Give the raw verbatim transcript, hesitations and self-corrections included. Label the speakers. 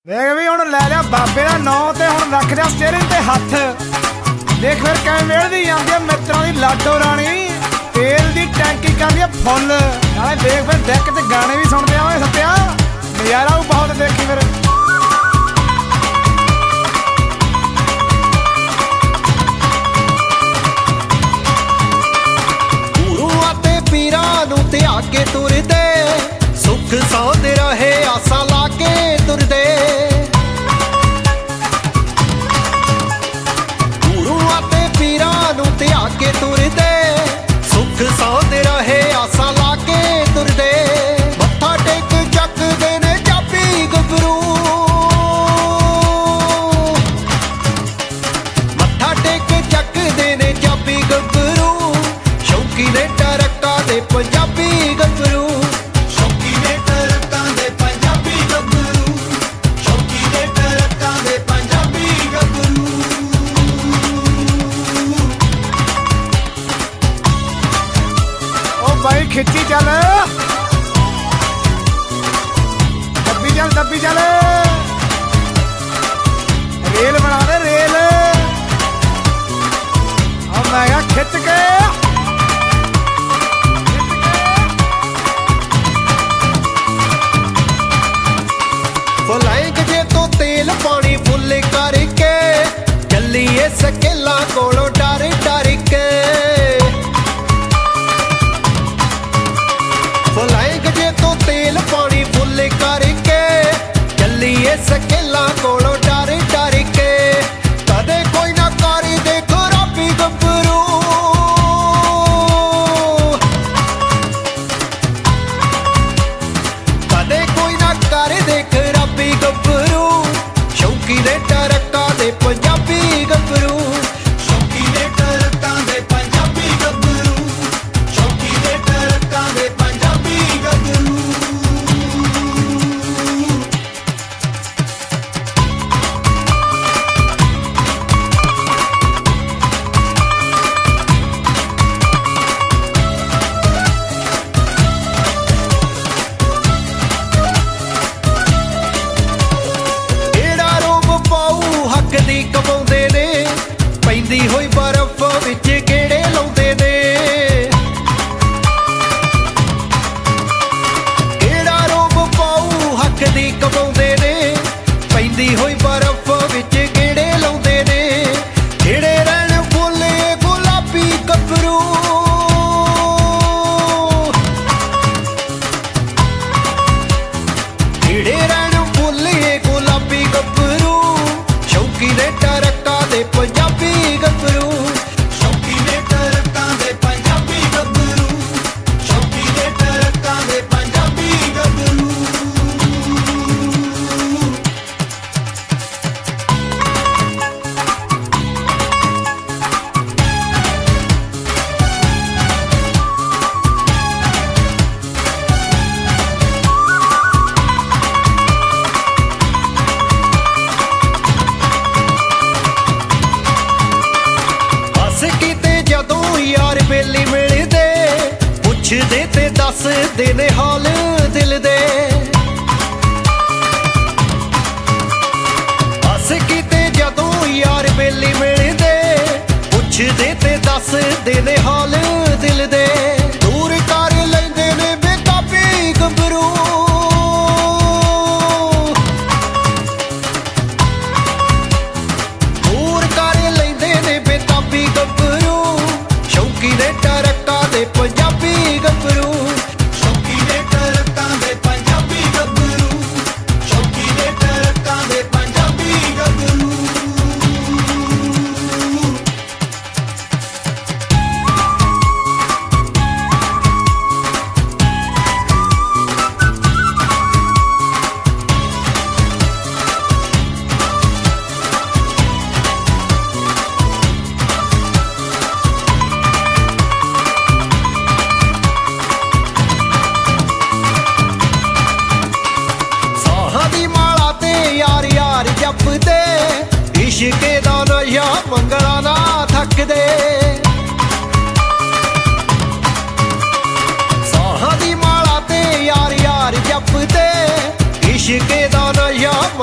Speaker 1: देख भी हुण लै लिया बाबे दा नां ते हुण रख दिया स्टीयरिंग ते हत्थ। देख फिर किवें वेड़दी जांदी आ मित्रां दी लाडो राणी। तेल दी टैंकी कर दी फुल नाले देख फिर डैक ते गाने भी सुनदे आवे सत्या नज़ारा भी बहुत देखी फिर।
Speaker 2: गुरुआं ते पीरां नूं त्याग के तुरदे सुख सौंद रहे आसा ला के तुरदे। गुरुआं ते पीरां नूं त्याग के तुरदे सुख सौंद रहे आसा ला के तुरदे। मत्था टेक चकदे ने चाबी गभरू मत्था टेक चकदे ने चाबी गभरू शौकी ने टरक्का दे पंजाबी गभरू।
Speaker 1: भाई खिच्ची चल दब्बी चल दब्बी चल रेल बना दे रेल। अब मैं कहा खिच के
Speaker 2: फुलाएंगे जे तो तेल पानी फुल करके चलिए सकेला कोलों डर डर के। फुलाएंगे जे तो तेल पानी फुल करके चलिए सकेला कोलों डर डर के। कदे कोई ना कारी देखो रबी गभरू कदे कोई ना कारी देख रबी गभरू शौकी ने टरक्का दे पंजाबी गभरू। दी कमाउंदे ने पैंदी होई बर्फ विच गेड़े लाउंदे ने। केड़ा रोब पाऊ हक दी कमाउंदे ने पैंदी होई बर्फ विच गेड़े लाउंदे ने। खिड़े रहण फुल्ले गुलाबी गभरू खिड़े रहण फुल्ले गुलाबी गभरू शौकी ने टरक्का दे पंजाबी गभरू। शौकी ने टरक्का दे पंजाबी गभरू शौकी ने टरक्का दे पंजाबी गभरू। यार बेली मिलदे पुछदे ते दसदे ने हाल दिल दे। हस कीते जदों यार बेली मिलदे पुछदे ते दसदे ने हाल दिल दे। दूर कर लैंदे ने बेताबी गभरू दूर कर लैंदे ने बेताबी गभरू शौकी ने टरक्का दे पंजाबी गभरू। शौकी ने टरक्का दे पंजाबी गभरू शौकी ने टरक्का दे पंजाबी गभरू। जपदे इश्के दा नशा मंगला ना थकदे। साहां दी माला ते यार यार जपदे इश्के दा नशा